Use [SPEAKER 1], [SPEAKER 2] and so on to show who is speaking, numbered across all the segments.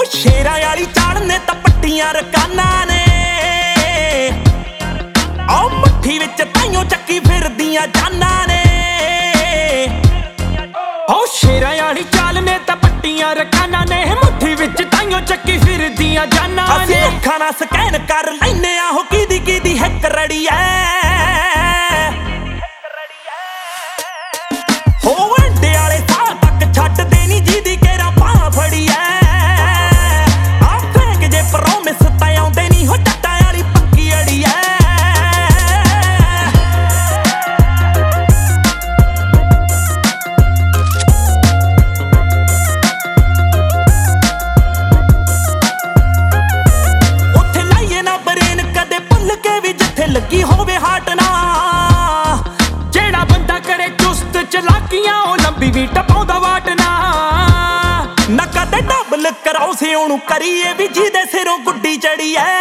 [SPEAKER 1] ਸ਼ੇਰਾਂ ਵਾਲੀ ਚਾਲ ਨੇ ਤਾਂ ਪੱਟੀਆਂ ਰਕਾਨਾਂ ਨੇ ਉਹ ਮੁੱਠੀ ਵਿੱਚ ਤਾਈਓ ਚੱਕੀ ਫਿਰਦੀਆਂ ਜਾਨਾਂ ਨੇ ਉਹ ਸ਼ੇਰਾਂ ਵਾਲੀ ਚਾਲ ਨੇ ਤਾਂ ਪੱਟੀਆਂ ਰਕਾਨਾਂ ਨੇ ਮੁੱਠੀ ਵਿੱਚ ਤਾਈਓ ਚੱਕੀ ਫਿਰਦੀਆਂ ਜਾਨਾਂ ਨੇ ਅਸੀਂ ਅੱਖਾਂ ਨਾਲ ਸਕੈਨ ਕਰ ਲੈਨੇ ਆ ਉਹ ਕਿਹਦੀ ਹੈਕ ਰੜੀ ਐ ਹੋ ਅੰਡੇ ਵਾਲੇ ਸਾਹ ਤੱਕ ਛੱਡਦੇ ਨੀ ਜਿਹਦੀ ਕੇਰਾ ਬਾਂਹ ਫੜੀ ਐ ਆ ਫੇਕ ਜੇ ਪ੍ਰੋਮਿਸ ਤਾਂ ਆਉਂਦੇ ਨੀ ਹੋ ਟੱਟਾਂ ਵਾਲੀ ਪੱਕੀ ਅੜੀ ਐ ਉੱਥੇ ਲਾਈਏ ਨਾ ਬਰੇਨ ਕਦੇ ਭੁੱਲ ਕੇ ਵੀ ਜਿੱਥੇ ਲੱਗੀ ਹੋਵੇ ਹਾਟ ਨਾ ਜਿਹੜਾ ਬੰਦਾ ਕਰੇ ਚੁਸਤ ਚਲਾਕੀਆਂ ਉਹ ਲੰਬੀ ਵੀ ਟਪਾਉਂਦਾ ਵਾਟ ਨਾ ਕਦੇ ਡਬਲ ਕਰਾਉ ਸੀ ਉਹਨੂੰ ਕਰੀਏ ਵੀ ਜਿਹਦੇ ਸਿਰੋਂ ਗੁੱਡੀ ਚੜੀ ਐ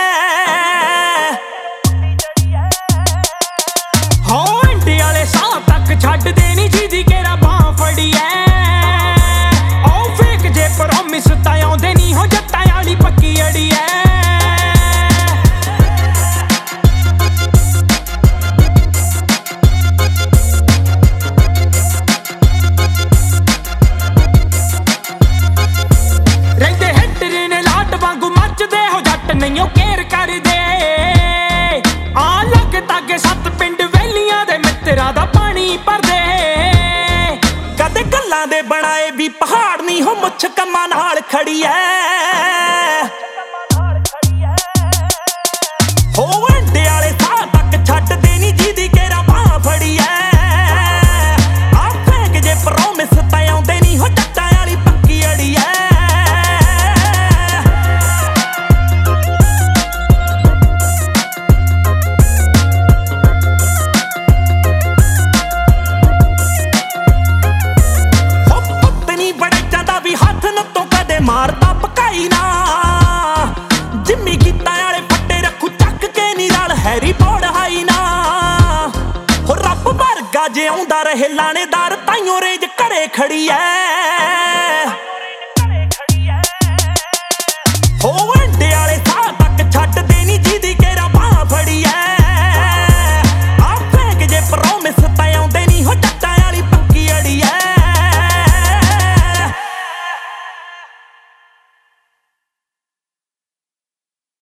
[SPEAKER 1] ਹੋ ਅੰਡੇ ਵਾਲੇ ਸਾਹ ਤੱਕ ਛੱਡਦੇ ਨੀ ਜਿਹਦੀ ਕੇਰਾ ਬਾਂਹ ਫੜੀ ਐ ਉਹ ਫੇਕ ਜੇ ਪ੍ਰੋਮਿਸ ਤਾਂ ਆਉਂਦੇ ਨੀ ਹੋ ਜੱਟਾਂ ਵਾਲੀ ਪੱਕੀ ਅੜੀ ਐ ਨਹੀਂ ਉਹ ਕੇਅਰ ਕਰਦੇ ਆ ਲੱਗਦਾ ਕਿ 7 ਪਿੰਡ ਵੈਲੀਆਂ ਦੇ ਮਿੱਤਰਾਂ ਦਾ ਪਾਣੀ ਭਰਦੇ ਕਦੇ ਗੱਲਾਂ ਦੇ ਬਣਾਏ ਵੀ ਪਹਾੜ ਨਹੀਂ ਹੋ ਮੁੱਛ ਕੰਮਾਂ ਨਾਲ ਖੜੀ ਐ ਹੋ ਅੰਡੇ ਵਾਲੇ ਸਾਹ ਤੱਕ ਛੱਡਦੇ ਨੀ ਜਿਹਦੀ ਕੇਰਾ ਬਾਂਹ ਫੜੀ ਐ ਆ ਫੇਕ ਜੇ ਪ੍ਰੋਮਿਸ ਤਾਂ ਆਉਂਦੇ ਨੀ ਹੋ ਟੱਟਾਂ ਵਾਲੀ ਪੱਕੀ ਅੜੀ ਐ ਮਾਰਦਾ ਪਕਾਈ ਨਾ ਜਿੰਮੀ ਗੀਤਾਂ ਵਾਲੇ ਫੱਟੇ ਰੱਖੂ ਚੱਕ ਕੇ ਨੀ ਰਲ ਹੈਰੀ ਪੌੜਾਈ ਨਾ ਹੋ ਰੱਬ ਵਰਗਾ ਜੇ ਆਉਂਦਾ ਰਹੇ ਲਾਣੇਦਾਰ ਤਾਈਓ ਰੇਜ ਘਰੇ ਖੜੀ ਐ